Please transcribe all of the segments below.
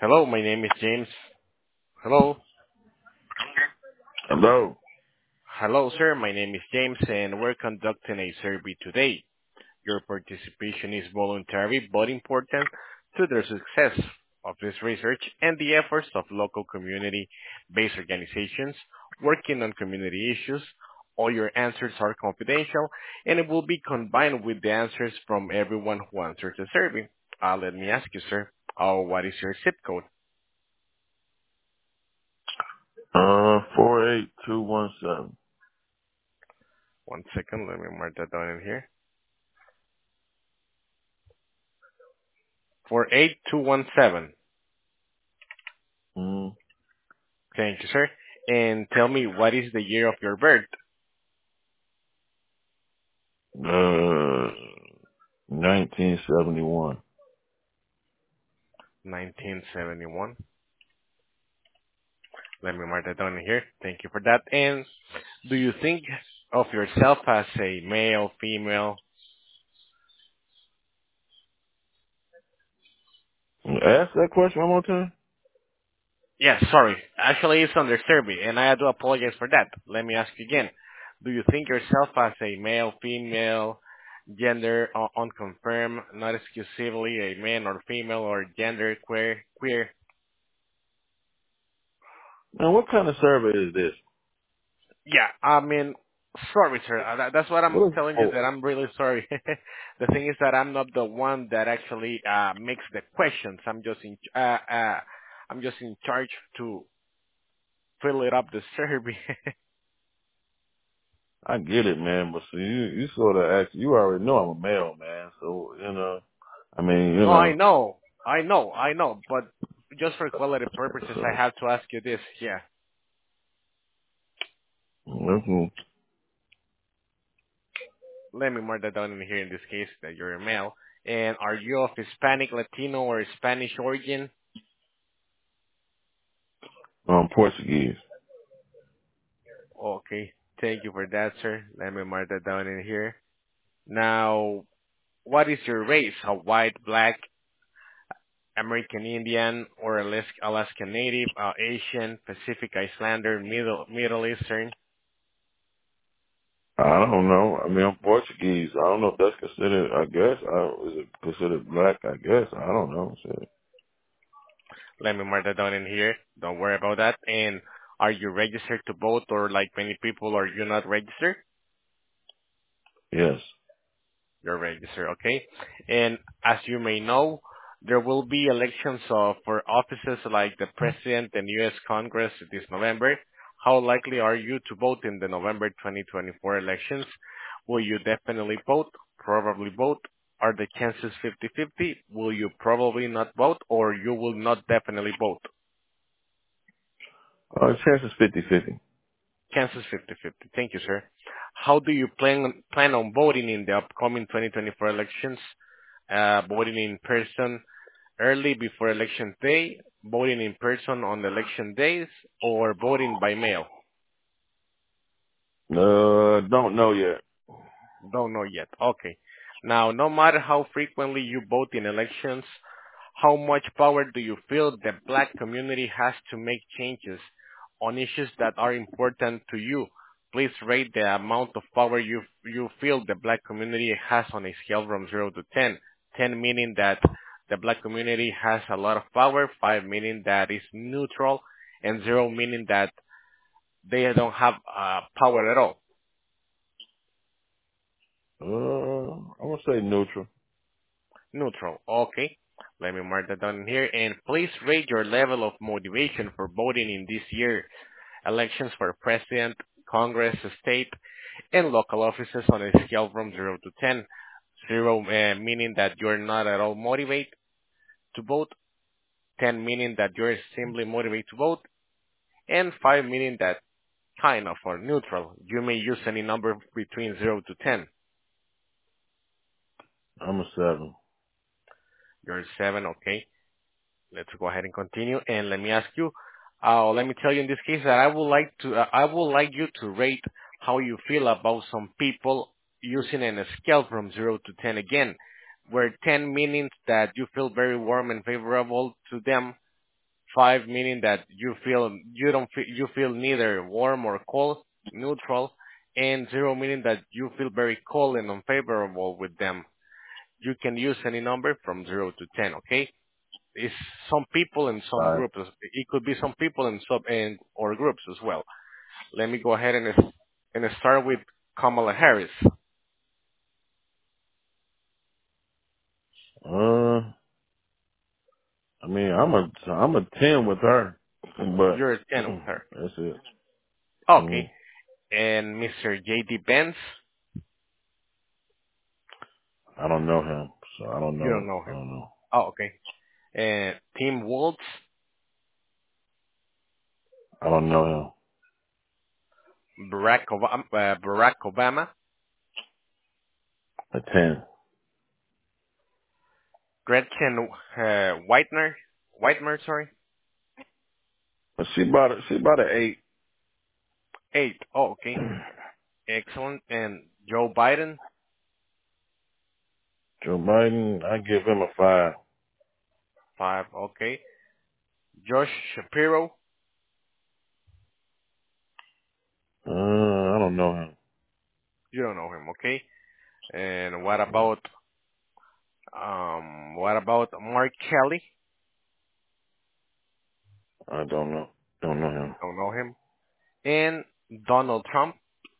Hello, my name is James. Hello. Hello. Hello, sir. My name is James, and we're conducting a survey today. Your participation is voluntary but important to the success of this research and the efforts of local community-based organizations working on community issues. All your answers are confidential, and it will be combined with the answers from everyone who answers the survey. Let me ask you, sir, what is your zip code? 48217. One second, let me mark that down in here. 48217. Mm. Thank you, sir. And tell me, what is the year of your birth? 1971. 1971. Let me mark that down here. Thank you for that. And do you think of yourself as a male, female? Ask that question one more time. Yes, sorry. Actually, it's under survey, and I do apologize for that. Let me ask you again. Do you think yourself as a male, female, gender unconfirmed, not exclusively a man or female, or gender queer? Now, what kind of survey is this? Yeah, I mean, sorry, sir. That's what I'm What is it telling you. for? That I'm really sorry. The thing is that I'm not the one that actually makes the questions. I'm just in charge to fill it up the survey. I get it, man, but see, you sort of ask, you already know I'm a male, man, so, I mean, No, I know. But just for quality purposes, I so, have to ask you this. Yeah, mhm. let me mark that down in here. In this case, that you're a male. And are you of Hispanic, Latino, or Spanish origin? Portuguese. Okay, thank you for that, sir. Let me mark that down in here. Now, what is your race? A white, black, American Indian, or Alaska Native, Asian, Pacific Islander, Middle Eastern? I don't know. I mean, I'm Portuguese. I don't know if that's considered, I guess. Is it considered black? I guess. I don't know. Shit. Let me mark that down in here. Don't worry about that. And are you registered to vote, or like many people, are you not registered? Yes. You're registered, okay? And as you may know, there will be elections for offices like the President and U.S. Congress this November. How likely are you to vote in the November 2024 elections? Will you definitely vote? Probably vote? Are the chances 50-50? Will you probably not vote, or you will not definitely vote? Chance is 50-50. Chances 50-50. Thank you, sir. How do you plan on voting in the upcoming 2024 elections? Voting in person early before election day, voting in person on the election days, or voting by mail? Don't know yet. Don't know yet. Okay. Now, no matter how frequently you vote in elections, how much power do you feel the black community has to make changes on issues that are important to you? Please rate the amount of power you feel the black community has on a scale from 0 to 10. 10 meaning that the black community has a lot of power, 5 meaning that is neutral, and 0 meaning that they don't have power at all. I'm gonna say neutral. Neutral. Okay. Let me mark that down here. And please rate your level of motivation for voting in this year elections for president, Congress, state, and local offices on a scale from 0 to 10. 0 meaning that you're not at all motivated to vote, 10 meaning that you're simply motivated to vote, and 5 meaning that kind of or neutral. You may use any number between 0 to 10. I'm a 7. You're 7, okay. Let's go ahead and continue. And let me ask you, let me tell you in this case that I would like you to rate how you feel about some people using a scale from 0 to 10 again, where 10 means that you feel very warm and favorable to them, 5 meaning that you feel neither warm or cold, neutral, and 0 meaning that you feel very cold and unfavorable with them. You can use any number from 0 to 10, okay? It's some people in some Right. groups. It could be some people in sub and or groups as well. Let me go ahead and start with Kamala Harris. Uh, I mean, I'm a 10 with her, but You're a 10 with her. that's it. Okay. Mm, And Mr. J.D. Vance, I don't know him, so I don't you don't know. know I him. don't know. Oh, okay. And Tim Walz, I don't know Barack Obama, him. A 10. Gretchen Whitmer, sorry, But she about an 8. 8. Oh, okay. Excellent. And Joe Biden, Joe Biden, I give him a 5. 5. Okay. Josh Shapiro, I don't know him. you don't know him, okay. And what about Mark Kelly? I don't know. Don't know him. Don't know him. And Donald Trump,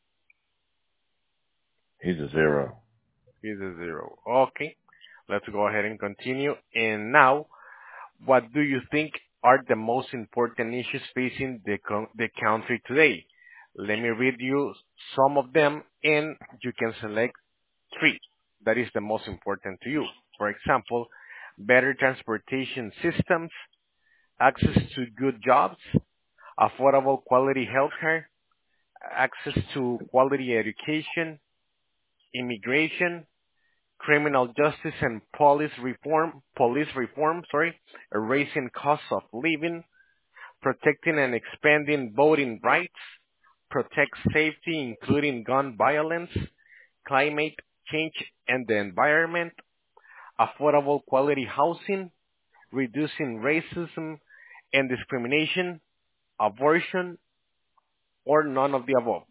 He's a 0. he's a 0. Okay. Let's go ahead and continue. And now, what do you think are the most important issues facing the country today? Let me read you some of them, and you can select 3 that is the most important to you. For example, better transportation systems, access to good jobs, affordable quality healthcare, access to quality education, immigration, criminal justice and police reform, sorry, raising costs of living, protecting and expanding voting rights, protect safety including gun violence, climate change and the environment, affordable quality housing, reducing racism and discrimination, abortion, or none of the above.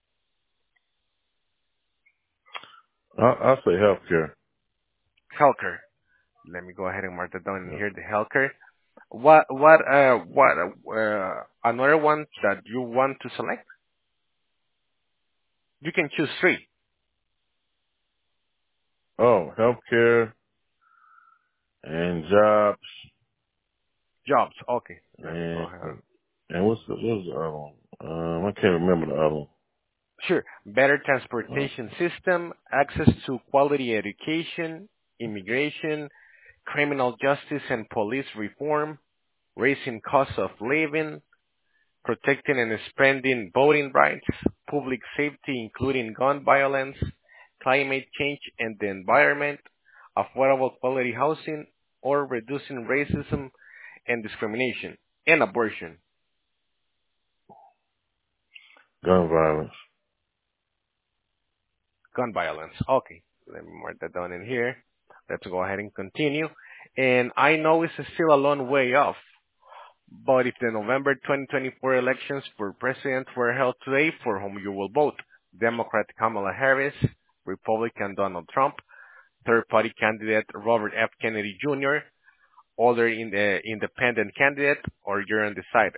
I'll say healthcare. Healthcare. Let me go ahead and mark that down in Yeah. here. The healthcare. Another one that you want to select? You can choose 3 Oh, healthcare and jobs jobs. Okay, let me go and ahead. what's the other one? I can't remember the other one. Sure. Better Uh, transportation system, access to quality education, immigration, criminal justice and police reform, raising costs of living, protecting and expanding voting rights, public safety including gun violence, climate change and the environment, affordable quality housing, or reducing racism and discrimination, and abortion. gun violence. Gun violence. Okay, let me mark that down in here. Let's go ahead and continue. And I know it's still a long way off, but if the November 2024 elections for president were held today, for whom you will vote? Democrat Kamala Harris, Republican Donald Trump, third party candidate Robert F. Kennedy Jr., other independent candidate, or you're undecided?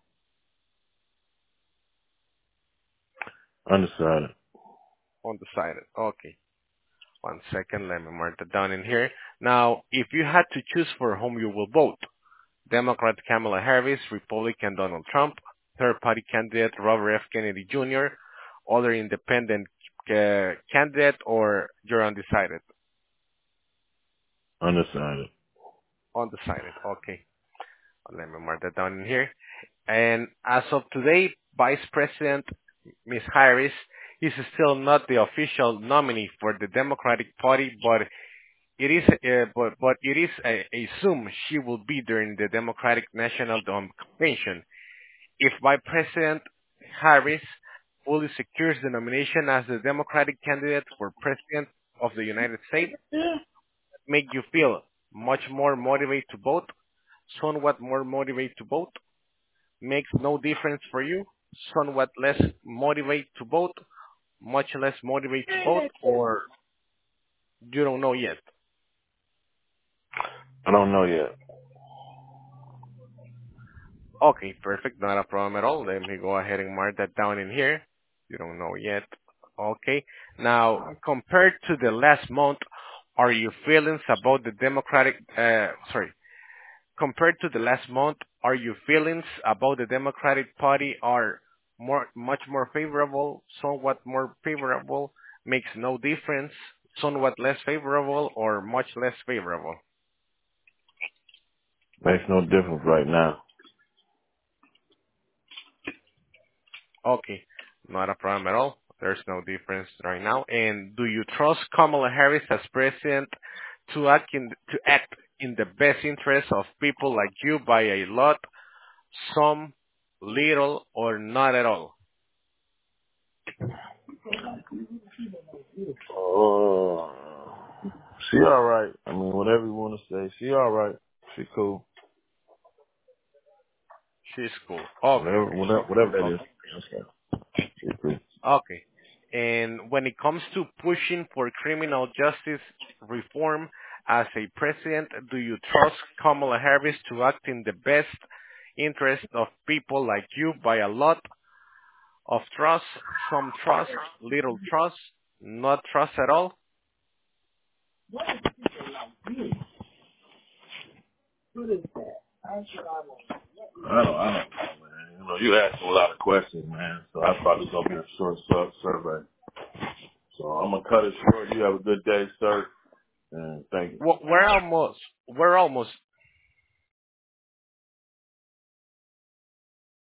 Undecided. Undecided. Okay. 1 second. Let me mark that down in here. Now, if you had to choose for whom you will vote, Democrat Kamala Harris, Republican Donald Trump, third party candidate Robert F. Kennedy Jr., other independent candidate, or you're undecided? Undecided. Undecided. Okay. Let me mark that down in here. And as of today, Vice President Ms. Harris is still not the official nominee for the Democratic Party, but it is assumed she will be during the Democratic National Convention. If Vice President Harris fully secures the nomination as the Democratic candidate for President of the United States, make you feel much more motivated to vote? somewhat more motivated to vote, makes no difference for you, somewhat less motivated to vote, much less motivated to vote, or you don't know yet? I don't know yet. Okay, perfect. Not a problem at all. Let me go ahead and mark that down in here. You don't know yet. Okay. Now, compared to the last month, are your feelings about the compared to the last month, are your feelings about the Democratic Party are much more favorable, somewhat more favorable, makes no difference, somewhat less favorable, or much less favorable? Makes no difference right now. Okay, not a problem at all. There's no difference right now. And do you trust Kamala Harris as president to act in the best interest of people like you by a lot, some, little, or not at all? Oh, she all right. I mean, whatever you want to say, she all right. She cool. She's cool. Okay, Whatever that is. okay, Okay. She cool. okay. And when it comes to pushing for criminal justice reform as a president, do you trust Kamala Harris to act in the best interest of people like you by a lot of trust, some trust, little trust, not trust at all? I don't know, man. You know, you asking a lot of questions, man. So I probably gonna be a short survey. So I'm gonna cut it short. You have a good day, sir, and thank you. We're almost